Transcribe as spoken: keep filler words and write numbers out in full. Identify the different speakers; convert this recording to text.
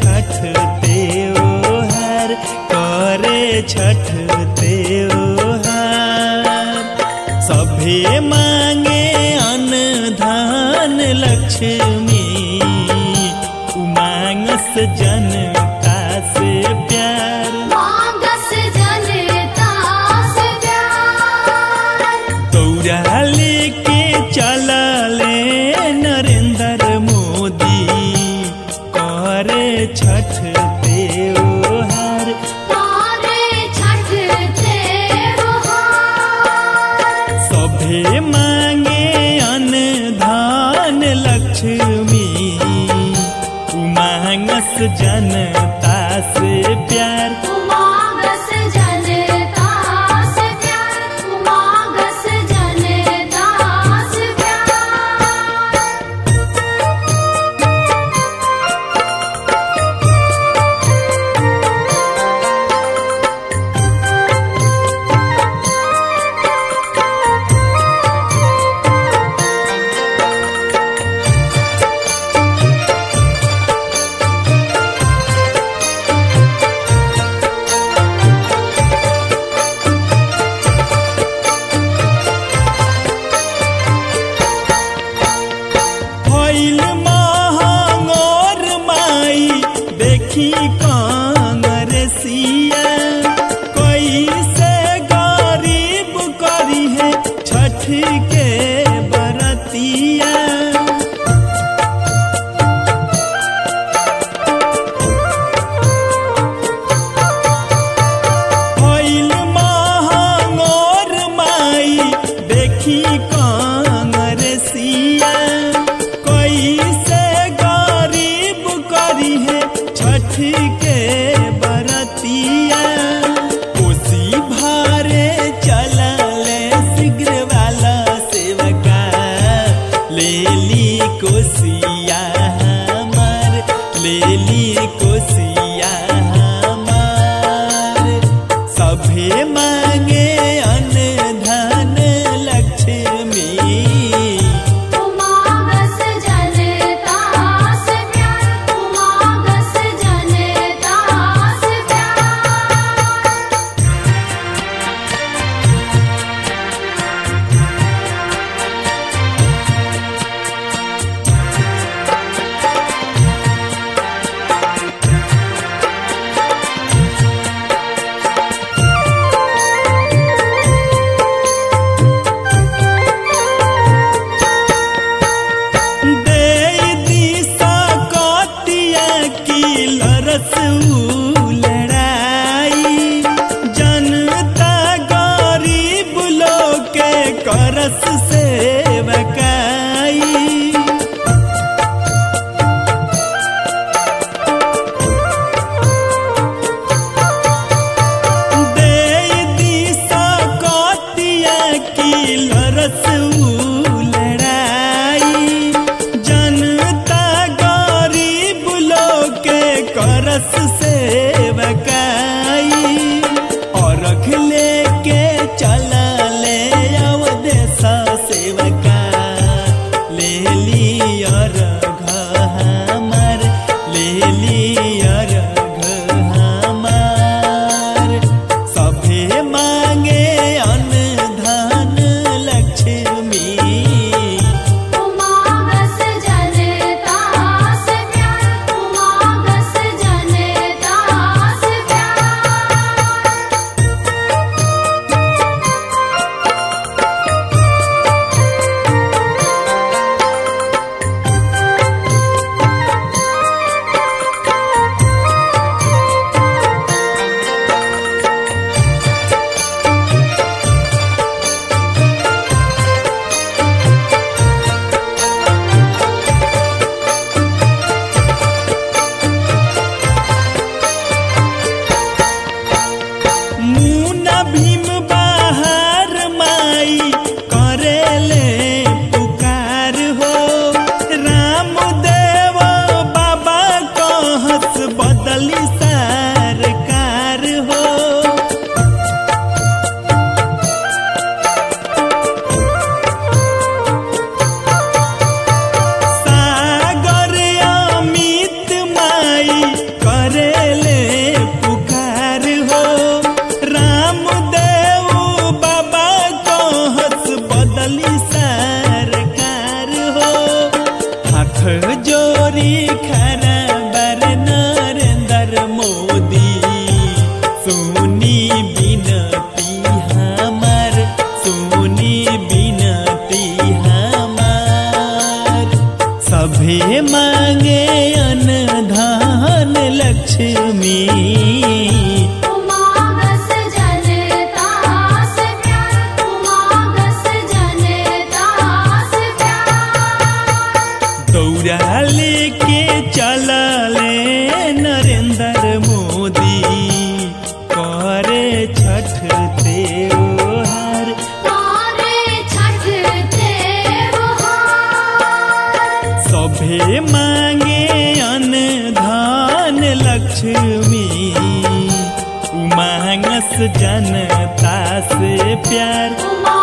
Speaker 1: छठ त्योहार, करे छठ त्योहार। सभे मांगे अन्न धन लक्ष्मी, उमांगस जनता से प्यार।
Speaker 2: मांगस जनता से प्यार।
Speaker 1: दौरा लेके चलले नरेंद्र मोदी, करे छठ त्योहार,
Speaker 2: करे छठ त्योहार।
Speaker 1: सभे मांगे अन्न धन लक्ष्मी, उमांगस जनता से प्यार।
Speaker 2: उमांगस जनता से प्यार, उमांगस जनता से प्यार। भइल महंगोर माई देखी कांग्रेसिया, कैसे गरीब करी है छठ के बरतिया। भइल महंगोर माई देखी कांग्रेसिया, कैसे गरीब करी है छठ के बरतिया। कोसी भारे चलले शीघ्र वाला सेवका, ले ली कोसिया हमार, ले ली कोसिया हमार। सभे मांगे अन्न धन लक्ष्मी, उमांगस जनता से प्यार, उमांगस जनता से प्यार।
Speaker 1: दे दिशा कतिया की लरस लड़ाई, जनता गरीब लोग के करस सेवकाई। दे दिशा कतिया की लरस लड़ाई, जनता गरीब लोग के करस सेवकाई। अर्घ लेके चलले अवदेश सेवका, ले ली अर्घ हमार, ले ली अर्घ हमार। सभे मांगे अन्न धन लक्ष्मी,
Speaker 2: उमांगस जनता से प्यार, उमांगस जनता से प्यार।
Speaker 1: लक्ष्मी।
Speaker 2: उमागस जनता से प्यार, उमागस जनता से प्यार।
Speaker 1: दौरा लेके चलले नरेंद्र मोदी करे छठ त्योहार।
Speaker 2: करे छठ त्योहार।
Speaker 1: सभे मांगे अन्न धान लक्ष्मी। उमांगस जनता से प्यार।
Speaker 2: उमा